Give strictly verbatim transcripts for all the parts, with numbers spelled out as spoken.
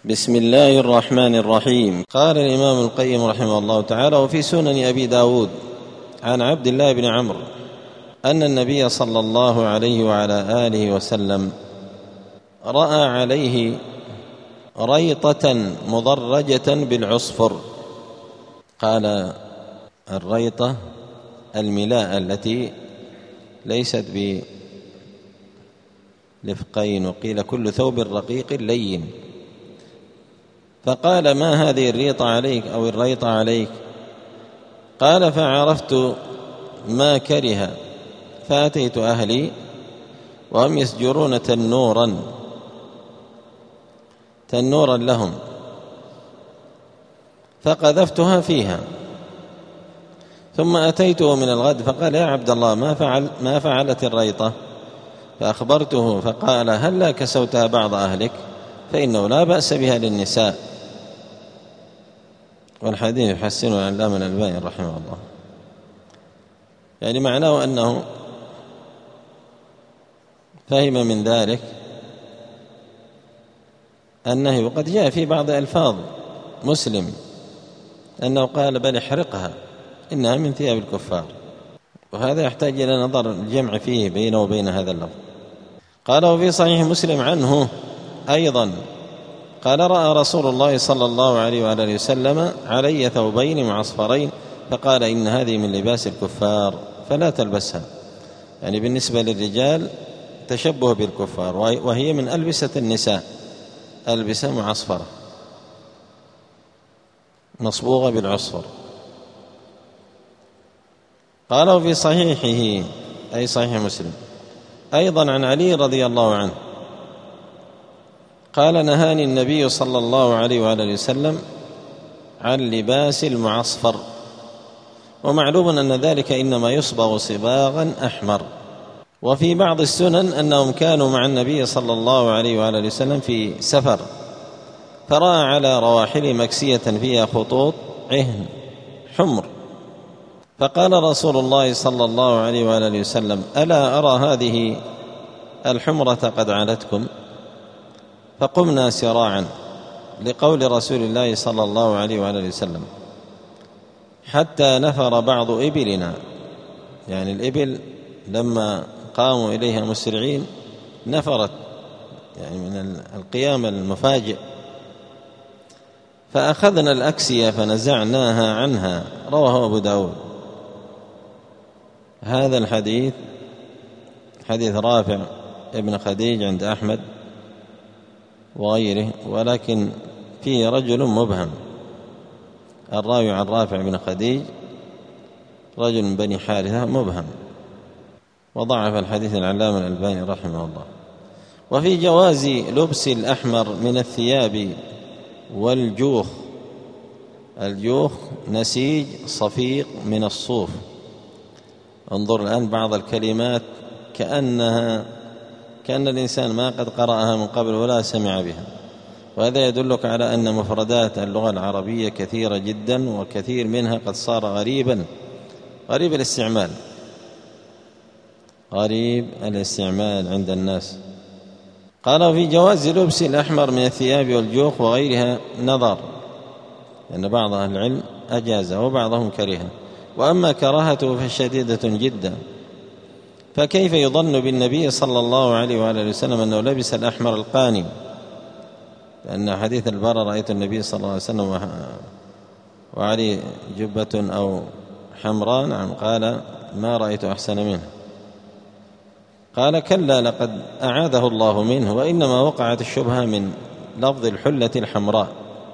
بسم الله الرحمن الرحيم. قال الإمام القيم رحمه الله تعالى: وفي سنن أبي داود عن عبد الله بن عمرو أن النبي صلى الله عليه وعلى آله وسلم رأى عليه ريطة مضرجة بالعصفر. قال الريطة الملاءة التي ليست بلفقين، وقيل كل ثوب رقيق لين. فقال: ما هذه الريطة عليك أو الريطة عليك؟ قال: فعرفت ما كره فأتيت أهلي وهم يسجرون تنورا تنورا لهم فقذفتها فيها، ثم أتيته من الغد فقال: يا عبد الله، ما فعل ما فعلت الريطة؟ فأخبرته فقال: هل لا كسوتها بعض أهلك؟ فإنه لا بأس بها للنساء. والحديث يحسنه العلامة الألباني رحمه الله. يعني معناه أنه فهم من ذلك النهي، وقد جاء في بعض ألفاظ مسلم أنه قال: بل احرقها إنها من ثياب الكفار. وهذا يحتاج إلى نظر الجمع فيه بينه وبين هذا اللفظ. قال: وفي صحيح مسلم عنه أيضا قال: رأى رسول الله صلى الله عليه وآله وسلم علي ثوبين معصفرين فقال: إن هذه من لباس الكفار فلا تلبسها. يعني بالنسبة للرجال تشبه بالكفار، وهي من ألبسة النساء، ألبسة معصفرة مصبوغة بالعصفر. قال: وفي صحيحه أي صحيح مسلم أيضا عن علي رضي الله عنه قال: نهاني النبي صلى الله عليه وآله وسلم عن لباس المعصفر. ومعلوم أن ذلك إنما يصبغ صباغا أحمر. وفي بعض السنن أنهم كانوا مع النبي صلى الله عليه وآله وسلم في سفر، فرأى على رواحل مكسية فيها خطوط عهن حمر، فقال رسول الله صلى الله عليه وآله وسلم: ألا أرى هذه الحمرة قد علتكم؟ فقمنا سراعا لقول رسول الله صلى الله عليه وآله وسلم حتى نفر بعض إبلنا. يعني الإبل لما قاموا إليها مسرعين نفرت، يعني من القيام المفاجئ. فأخذنا الأكسية فنزعناها عنها. رواه أبو داود. هذا الحديث حديث رافع ابن خديج عند أحمد وغيره، ولكن فيه رجل مبهم. الراوي عن رافع بن خديج رجل من بني حارثة مبهم، وضعف الحديث العلامة الألباني رحمه الله. وفي جواز لبس الأحمر من الثياب والجوخ. الجوخ نسيج صفيق من الصوف. انظر الآن بعض الكلمات كأنها كأن الإنسان ما قد قرأها من قبل ولا سمع بها، وهذا يدلك على أن مفردات اللغة العربية كثيرة جدا، وكثير منها قد صار غريبا غريب الاستعمال غريب الاستعمال عند الناس. قال: في جواز لبس الأحمر من الثياب والجوخ وغيرها نظر، لأن بعض أهل العلم أجازه وبعضهم كرهه، وأما كراهته فشديدة جدا. فكيف يظن بالنبي صلى الله عليه وآله وسلم أنه لبس الأحمر القانم؟ لأن حديث البراء: رأيت النبي صلى الله عليه وسلم وعليه جبة أو حمراء، نعم، قال: ما رأيت أحسن منه. قال: كلا، لقد أعاذه الله منه، وإنما وقعت الشبهة من لفظ الحلة الحمراء،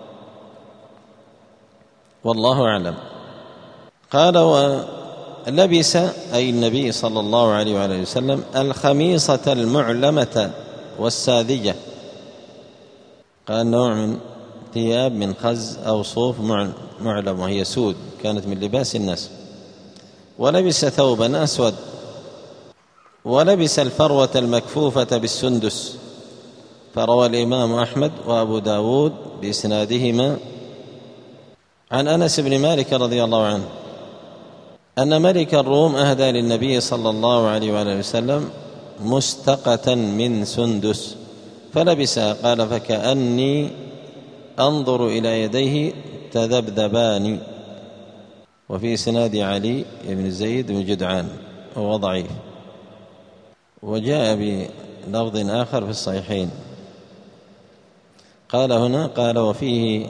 والله أعلم. قال: ولبس أي النبي صلى الله عليه وآله وسلم الخميصة المعلمة والساذجة. قال: نوع من ثياب من خز أو صوف معلم، وهي سود، كانت من لباس الناس. ولبس ثوبا أسود. ولبس الفروة المكفوفة بالسندس. فروى الإمام أحمد وأبو داود بإسنادهما عن أنس بن مالك رضي الله عنه أن ملك الروم أهدى للنبي صلى الله عليه وآله وسلم مستقة من سندس فلبسها. قال: فكأني أنظر إلى يديه تذبذبان. وفي إسناد علي بن زيد بن جدعان وهو ضعيف. وجاء بلفظ آخر في الصحيحين قال هنا قال وفيه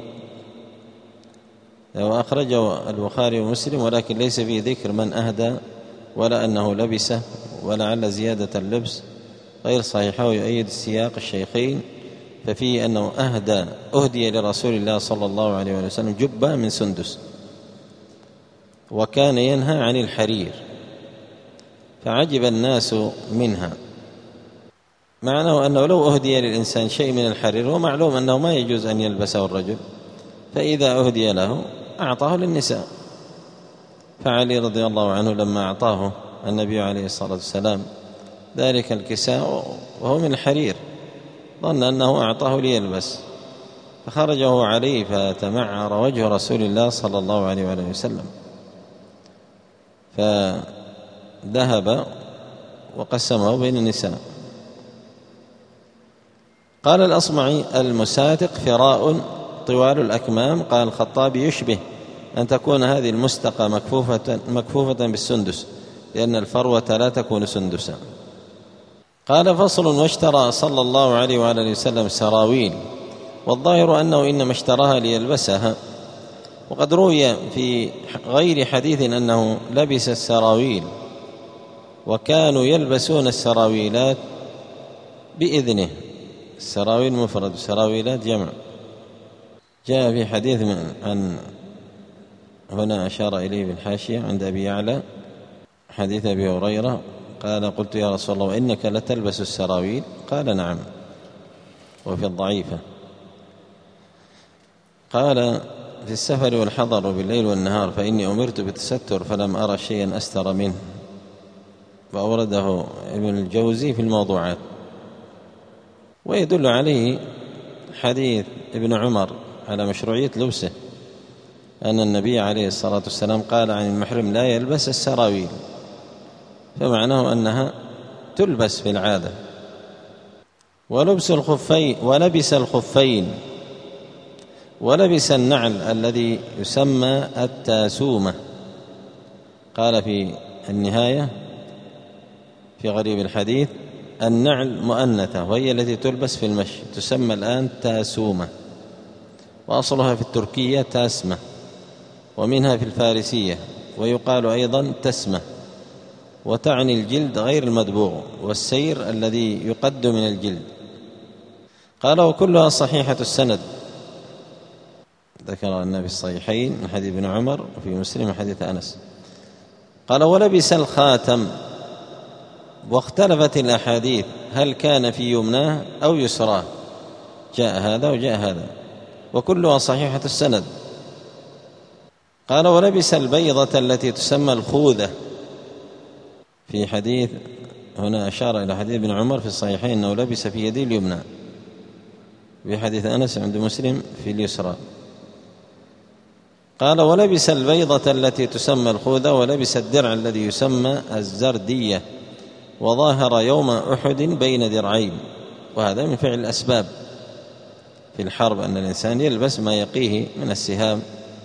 وأخرجه البخاري ومسلم ولكن ليس فيه ذكر من أهدى ولا أنه لبسه، ولعل زيادة اللبس غير صحيحة ويؤيد السياق الشيخين، ففيه أنه أهدى أهدي لرسول الله صلى الله عليه وسلم جبة من سندس وكان ينهى عن الحرير فعجب الناس منها، معناه أنه لو أهدي للإنسان شيء من الحرير ومعلوم أنه ما يجوز أن يلبسه الرجل، فإذا أهدي له أعطاه للنساء. فعلي رضي الله عنه لما أعطاه النبي عليه الصلاة والسلام ذلك الكساء وهو من الحرير ظن أنه أعطاه ليلبس، فخرج هو عليه فتمعر وجه رسول الله صلى الله عليه وآله وسلم، فذهب وقسمه بين النساء. قال الأصمعي المساتق فراء طوال الأكمام. قال الخطابي يشبه أن تكون هذه المستقى مكفوفة, مكفوفة بالسندس لأن الفروة لا تكون سندسا. قال فصل واشترى صلى الله عليه وآله وسلم سراويل، والظاهر أنه إنما اشتراها ليلبسها، وقد روي في غير حديث أنه لبس السراويل، وكانوا يلبسون السراويلات بإذنه. السراويل مفرد السراويلات جمع. جاء في حديث من عن هنا أشار إليه بالحاشية عند أبي يعلى حديث أبي هريرة قال قلت يا رسول الله إنك لتلبس السراويل؟ قال نعم. وفي الضعيفة قال في السفر والحضر بالليل والنهار فإني أمرت بالتستر فلم أرى شيئا أستر منه. وأورده ابن الجوزي في الموضوعات. ويدل عليه حديث ابن عمر على مشروعية لبسه، أن النبي عليه الصلاة والسلام قال عن المحرم لا يلبس السراويل، فمعناه أنها تلبس في العادة. ولبس الخفين ولبس الخفين ولبس النعل الذي يسمى التاسومة. قال في النهاية في غريب الحديث النعل مؤنثة وهي التي تلبس في المشي تسمى الآن تاسومة، وأصلها في التركية تاسمة، ومنها في الفارسية، ويقال أيضا تسمة، وتعني الجلد غير المدبوغ والسير الذي يقد من الجلد. قال وكلها صحيحة السند، ذكر النبي الصحيحين من حديث ابن عمر وفي مسلم حديث أنس. قال ولبس الخاتم، واختلفت الأحاديث هل كان في يمناه أو يسراه، جاء هذا وجاء هذا، وكلها صحيحة السند. قال ولبس البيضة التي تسمى الخوذة، في حديث هنا أشار إلى حديث ابن عمر في الصحيحين أنه لبس في يده اليمنى، في حديث أنس عند مسلم في اليسرى. قال ولبس البيضة التي تسمى الخوذة، ولبس الدرع الذي يسمى الزردية، وظاهر يوم أحد بين درعين. وهذا من فعل الأسباب في الحرب أن الإنسان يلبس ما يقيه من السهام.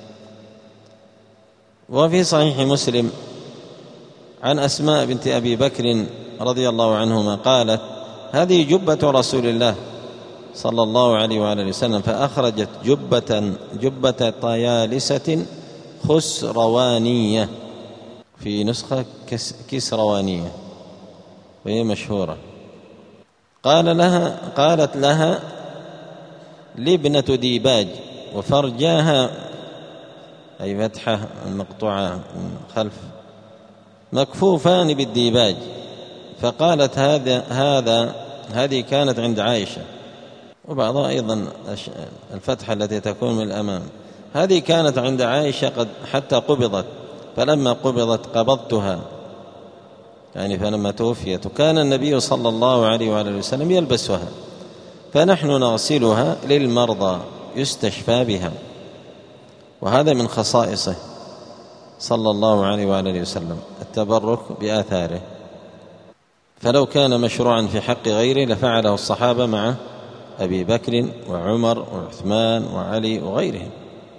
وفي صحيح مسلم عن أسماء بنت أبي بكر رضي الله عنهما قالت هذه جبة رسول الله صلى الله عليه وآله وسلم، فأخرجت جبة جبة طيالسة خسروانية، في نسخة كسروانية وهي مشهورة. قال لها قالت لها لبنة ديباج، وفرجاها أي فتحة المقطوعة من خلف مكفوفان بالديباج، فقالت هذا هذا هذه كانت عند عائشة، وبعضها أيضا الفتحة التي تكون من الأمام، هذه كانت عند عائشة قد حتى قبضت، فلما قبضت قبضتها، يعني فلما توفيت، وكان النبي صلى الله عليه وآله وسلم يلبسها، فنحن نغسلها للمرضى يستشفى بها. وهذا من خصائصه صلى الله عليه وآله وسلم التبرك بآثاره، فلو كان مشروعا في حق غيره لفعله الصحابة مع أبي بكر وعمر وعثمان وعلي وغيرهم،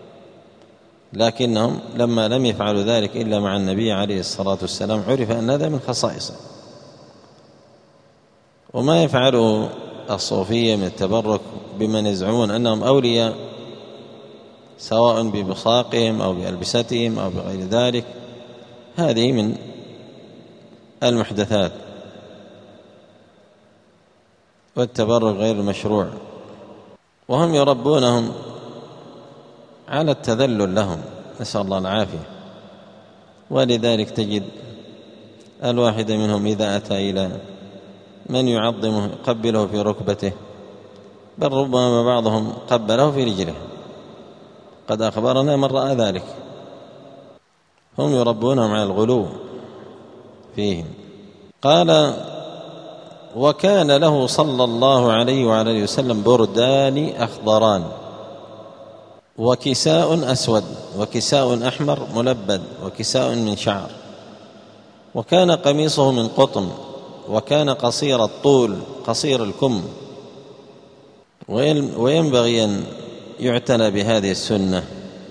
لكنهم لما لم يفعلوا ذلك إلا مع النبي عليه الصلاة والسلام عرف أن هذا من خصائصه. وما يفعله الصوفية من التبرك بمن يزعمون أنهم أولياء سواء ببصاقهم أو بألبستهم أو بغير ذلك، هذه من المحدثات، والتبرك غير المشروع. وهم يربونهم على التذلل لهم، نسأل الله العافية. ولذلك تجد الواحد منهم إذا أتى إلى من يعظمه قبله في ركبته، بل ربما بعضهم قبله في رجله، قد أخبرنا من رأى ذلك. هم يربونهم على الغلو فيهم. قال: وكان له صلى الله عليه وعلى اله وسلم بردان أخضران وكساء أسود وكساء أحمر ملبد وكساء من شعر، وكان قميصه من قطن، وكان قصير الطول قصير الكم. وينبغي أن يعتنى بهذه السنة،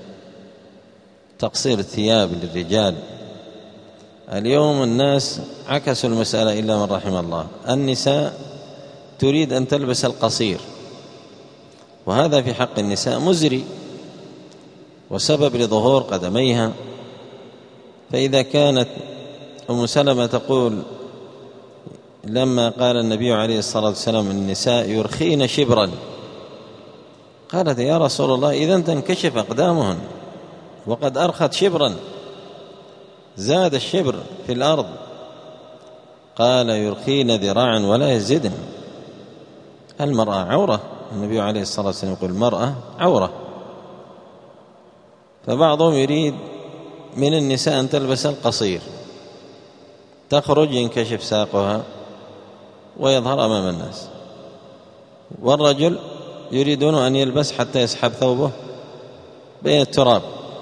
تقصير الثياب للرجال. اليوم الناس عكسوا المسألة إلا من رحم الله، النساء تريد أن تلبس القصير، وهذا في حق النساء مزري وسبب لظهور قدميها. فإذا كانت أم سلمة تقول لما قال النبي عليه الصلاة والسلام النساء يرخين شبرا، قالت: يا رسول الله إذن تنكشف أقدامهن، وقد أرخت شبرا، زاد الشبر في الأرض. قال: يرخين ذراعا ولا يزدن. المرأة عورة، النبي عليه الصلاة والسلام يقول المرأة عورة. فبعضهم يريد من النساء أن تلبس القصير، تخرج ينكشف ساقها ويظهر أمام الناس، والرجل يريدون أن يلبس حتى يسحب ثوبه بين التراب،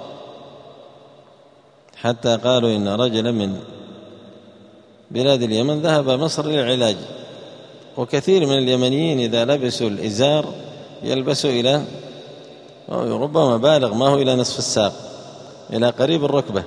حتى قالوا إن رجلا من بلاد اليمن ذهب مصر للعلاج، وكثير من اليمنيين إذا لبسوا الإزار يلبسوا إلى ربما بالغ ما هو إلى نصف الساق، إلى قريب الركبة.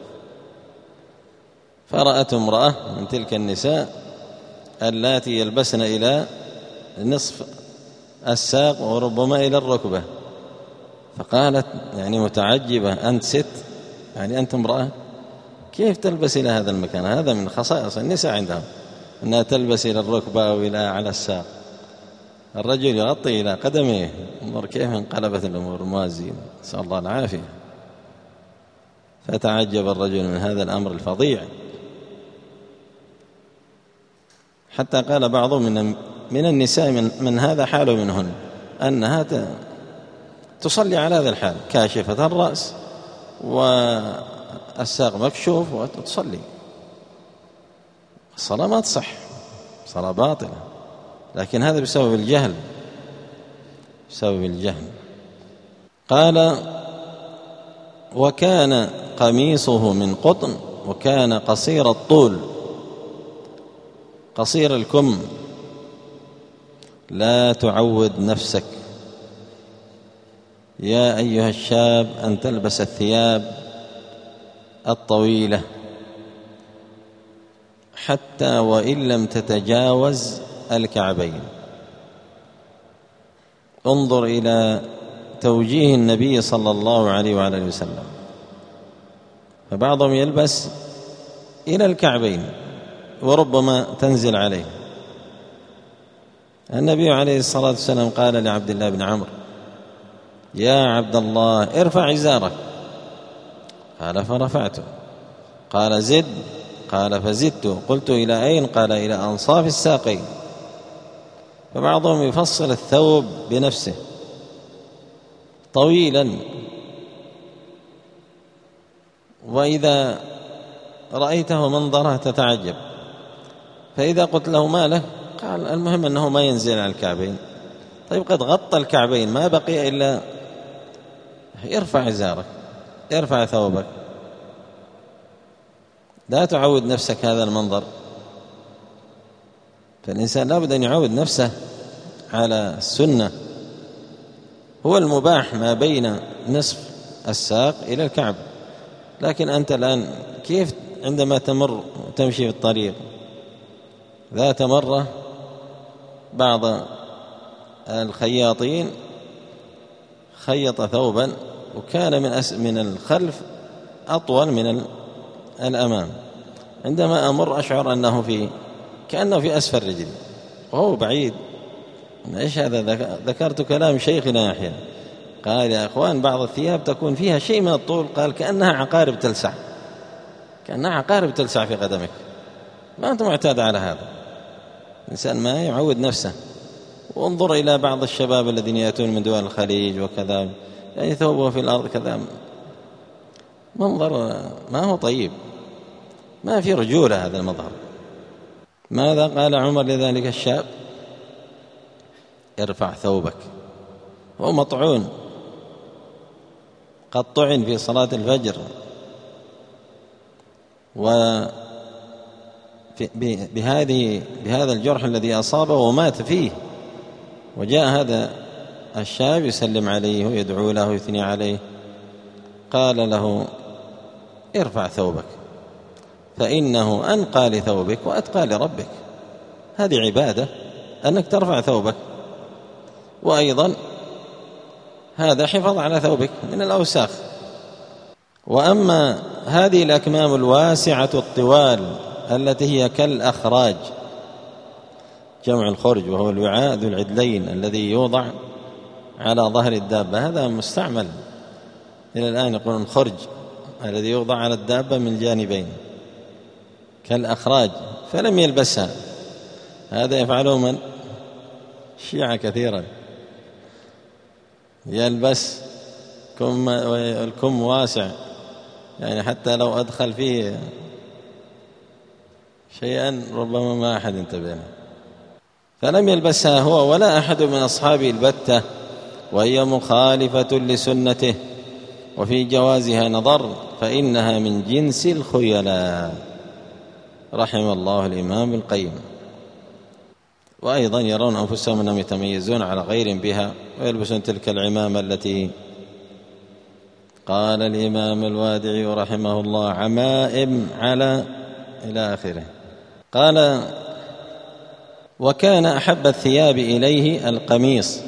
فرأت امرأة من تلك النساء اللاتي يلبسن إلى نصف الساق وربما إلى الركبة، فقالت يعني متعجبة: أنت ست؟ يعني أنت امرأة؟ كيف تلبس إلى هذا المكان؟ هذا من خصائص النساء عندهم، أنها تلبس إلى الركبة أو إلى على الساق. الرجل يغطي إلى قدمه. انظر كيف انقلبت الأمور موازين، نسأل الله العافية. فتعجب الرجل من هذا الأمر الفظيع، حتى قال بعضهم من من النساء من, من هذا حال منهن أنها تصلي على هذا الحال، كاشفة الرأس والساق مكشوف وتصلي. الصلاة ما تصح، صلاة باطلة، لكن هذا بسبب الجهل، بسبب الجهل. قال: وكان قميصه من قطن، وكان قصير الطول قصير الكم. لا تعود نفسك يا أيها الشاب أن تلبس الثياب الطويلة حتى وإن لم تتجاوز الكعبين. انظر إلى توجيه النبي صلى الله عليه وعلى اله وسلم، فبعضهم يلبس إلى الكعبين وربما تنزل عليه. النبي عليه الصلاة والسلام قال لعبد الله بن عمرو: يا عبد الله ارفع إزارك. قال: فرفعته. قال: زد. قال: فزدت. قلت: إلى أين؟ قال: إلى أنصاف الساقين. فبعضهم يفصل الثوب بنفسه طويلا، وإذا رأيته منظره تتعجب. فإذا قلت له ما له؟ قال: المهم أنه ما ينزل على الكعبين. طيب قد غطى الكعبين، ما بقي إلا ارفع إزارك، ارفع ثوبك. لا تعود نفسك هذا المنظر. فالإنسان لابد أن يعود نفسه على السنة هو المباح ما بين نصف الساق إلى الكعب. لكن أنت الآن كيف عندما تمر تمشي في الطريق ذات مرة بعض الخياطين خيط ثوبا وكان من من الخلف أطول من الأمام، عندما أمر أشعر أنه في كأنه في أسفل رجلي وهو بعيد. إيش هذا؟ ذكرت كلام شيخنا يحيى قال يا أخوان بعض الثياب تكون فيها شيء من الطول، قال كأنها عقارب تلسع، كأنها عقارب تلسع في قدمك. ما أنت معتاد على هذا، الإنسان ما يعود نفسه. وانظر إلى بعض الشباب الذين يأتون من دول الخليج وكذا، يعني ثوبه في الأرض كذا، منظر ما هو طيب، ما في رجولة هذا المظهر. ماذا قال عمر لذلك الشاب؟ ارفع ثوبك. هو مطعون، قد طعن في صلاة الفجر وبهذه بهذا الجرح الذي أصابه ومات فيه، وجاء هذا الشاب يسلم عليه ويدعو له ويثني عليه، قال له ارفع ثوبك فإنه أنقى لثوبك وأتقى لربك. هذه عبادة أنك ترفع ثوبك، وأيضا هذا حفظ على ثوبك من الأوساخ. وأما هذه الأكمام الواسعة الطوال التي هي كالأخراج، جمع الخرج وهو الوعاء ذو العدلين الذي يوضع على ظهر الدابة، هذا مستعمل إلى الآن، يقولون خرج الذي يوضع على الدابة من الجانبين كالأخراج، فلم يلبسها. هذا يفعله من؟ الشيعة كثيرا، يلبس كم والكم واسع، يعني حتى لو أدخل فيه شيئا ربما ما أحد انتبه له. فلم يلبسها هو ولا أحد من أصحابه البتة، وهي مخالفة لسنته، وفي جوازها نظر، فإنها من جنس الخيلاء. رحم الله الإمام القيم. وأيضا يرون أنفسهم أنهم يتميزون على غيرهم بها، ويلبسون تلك العمامة التي قال الإمام الوادعي رحمه الله عمائم على إلى آخره. قال وكان أحب الثياب إليه القميص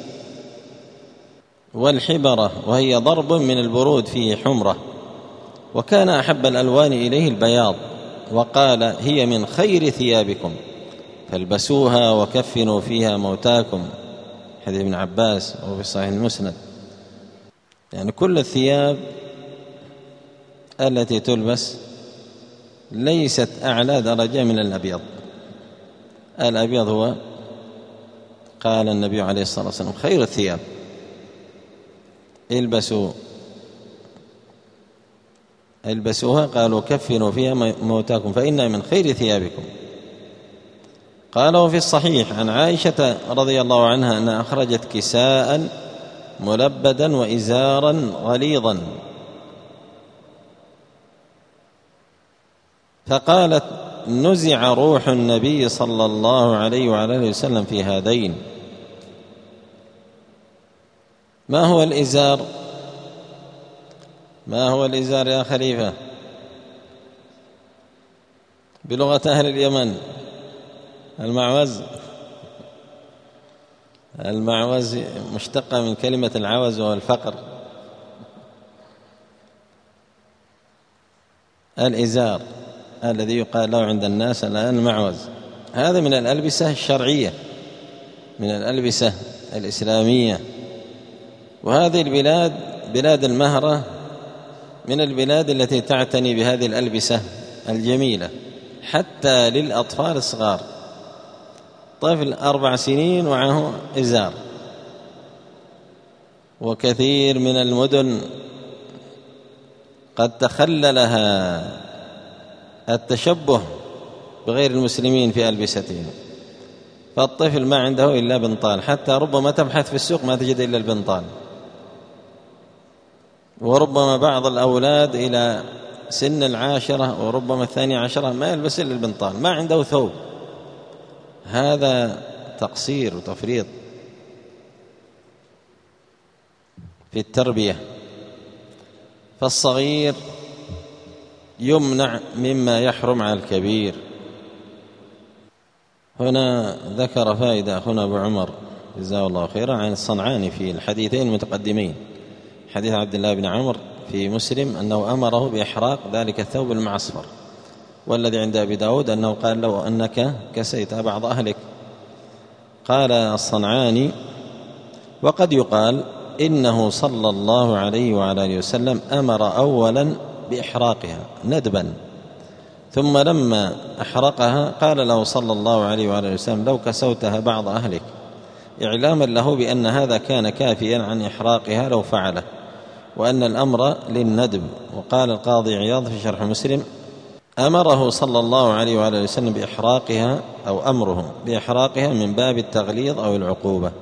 والحبرة، وهي ضرب من البرود فيه حمرة، وكان أحب الألوان إليه البياض، وقال هي من خير ثيابكم فالبسوها وكفنوا فيها موتاكم، حديث ابن عباس وهو في صحيح المسند. يعني كل الثياب التي تلبس ليست أعلى درجة من الأبيض. الأبيض هو قال النبي عليه الصلاة والسلام خير الثياب، البسوا البسوها، قالوا كفنوا فيها موتاكم فإنها من خير ثيابكم. قال وفي الصحيح عن عائشة رضي الله عنها أنها أخرجت كساء ملبدا وإزارا غليظا، فقالت نزع روح النبي صلى الله عليه وعلى آله وسلم في هذين. ما هو الإزار؟ ما هو الإزار يا خليفة بلغة أهل اليمن؟ المعوز. المعوز مشتقة من كلمة العوز وهو الفقر. الإزار الذي يقال له عند الناس الآن المعوز، هذا من الألبسة الشرعية، من الألبسة الإسلامية. وهذه البلاد بلاد المهرة من البلاد التي تعتني بهذه الألبسة الجميلة حتى للأطفال الصغار. طفل أربع سنين ومعه إزار. وكثير من المدن قد تخللها التشبه بغير المسلمين في ألبستهم، فالطفل ما عنده إلا بنطال، حتى ربما تبحث في السوق ما تجد إلا البنطال. وربما بعض الأولاد إلى سن العاشرة وربما الثانية عشرة ما يلبس إلا البنطال، ما عنده ثوب. هذا تقصير وتفريط في التربية، فالصغير يمنع مما يحرم على الكبير. هنا ذكر فائدة أخونا أبو عمر جزاه الله خيرا عن الصنعاني في الحديثين المتقدمين، حديث عبد الله بن عمر في مسلم أنه أمره بإحراق ذلك الثوب المعصفر، والذي عند أبي داود أنه قال له أنك كسيت بعض أهلك. قال الصنعاني: وقد يقال إنه صلى الله عليه وعلى آله وسلم أمر أولا بإحراقها ندبا، ثم لما أحرقها قال له صلى الله عليه وعلى آله وسلم: لو كسوتها بعض أهلك، إعلاما له بأن هذا كان كافيا عن إحراقها لو فعله، وأن الأمر للندب. وقال القاضي عياض في شرح مسلم: أمره صلى الله عليه وعلى آله وسلم بإحراقها أو أمره بإحراقها من باب التغليظ أو العقوبة.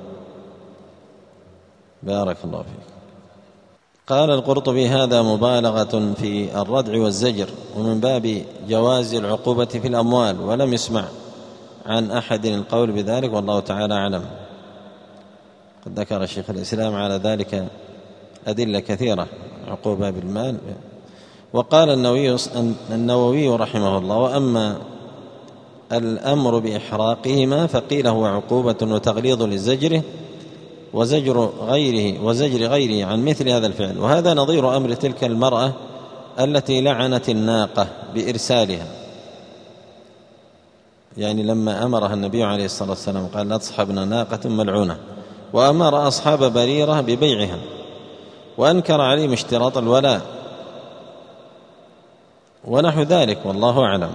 بارك الله فيك. قال القرطبي: هذا مبالغة في الردع والزجر، ومن باب جواز العقوبة في الأموال، ولم يسمع عن أحد القول بذلك، والله تعالى أعلم. قد ذكر شيخ الإسلام على ذلك أدلة كثيرة، عقوبة بالمال. وقال النووي النووي رحمه الله: وأما الأمر بإحراقهما فقيل هو عقوبة وتغليظ لزجره وزجر غيره وزجر غيره عن مثل هذا الفعل. وهذا نظير أمر تلك المرأة التي لعنت الناقة بإرسالها، يعني لما أمرها النبي عليه الصلاة والسلام قال: لا تصحبنا ناقة ملعونة، وأمر أصحاب بريرة ببيعها، وأنكر عليهم اشتراط الولاء ونحو ذلك، والله أعلم.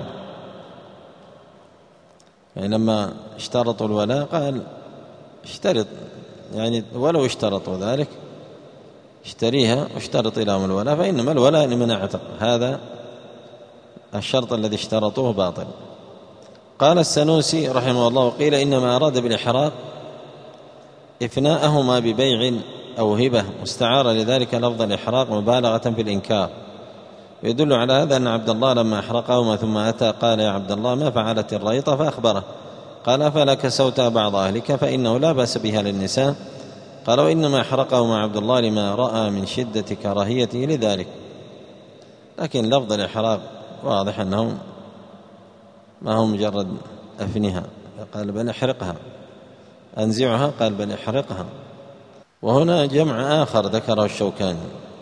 يعني لما اشترطوا الولاء قال: اشترط، يعني ولو اشترطوا ذلك اشتريها واشترط لهم الولاء، فإنما الولاء لمن اعتق، هذا الشرط الذي اشترطوه باطل. قال السنوسي رحمه الله: قيل إنما أراد بالإحراق إفناءهما ببيع أو هبة، واستعار لذلك لفظ الإحراق مبالغة في الإنكار. يدل على هذا أن عبد الله لما أحرقهما ثم أتى قال: يا عبد الله ما فعلت الريطة؟ فأخبره، قال: فلا كسوت بعض أهلك فإنه لا بأس بها للنساء. قال: وإنما أحرقهما عبد الله لما رأى من شدة كراهيته لذلك. لكن لفظ الإحراق واضح أنهم ما هو مجرد أفنها، قال: بل احرقها. أنزعها؟ قال: بل احرقها. وهنا جمع آخر ذكره الشوكاني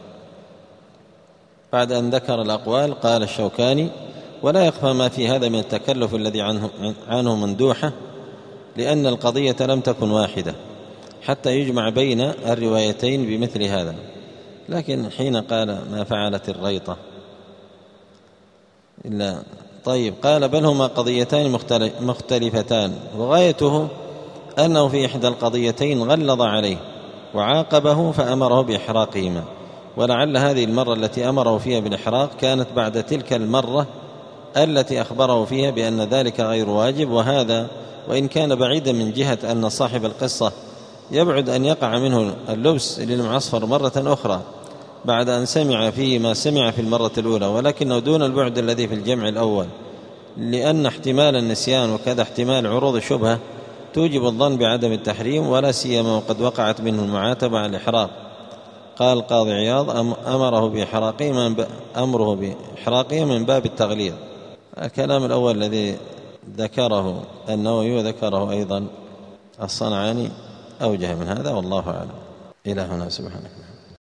بعد أن ذكر الأقوال. قال الشوكاني: ولا يخفى ما في هذا من التكلف الذي عنه, عنه مندوحة، لأن القضية لم تكن واحدة حتى يجمع بين الروايتين بمثل هذا. لكن حين قال ما فعلت الريطة إلا طيب، قال: بل هما قضيتان مختلفتان، وغايته أنه في إحدى القضيتين غلظ عليه وعاقبه فأمره بإحراقهما، ولعل هذه المرة التي أمره فيها بالإحراق كانت بعد تلك المرة التي أخبره فيها بأن ذلك غير واجب. وهذا وإن كان بعيدا من جهة أن صاحب القصة يبعد أن يقع منه اللبس للمعصفر مرة أخرى بعد أن سمع فيه ما سمع في المرة الأولى، ولكنه دون البعد الذي في الجمع الأول، لأن احتمال النسيان وكذا احتمال عروض الشبهة توجب الظن بعدم التحريم، ولا سيما وقد وقعت منه المعاتبة على الإحراق. قال القاضي عياض: أمره بإحراقه أمره بإحراقه من باب التغليظ. الكلام الأول الذي ذكره النووي وذكره أيضا الصنعاني أوجه من هذا، والله أعلم. إلى هنا، سبحانك.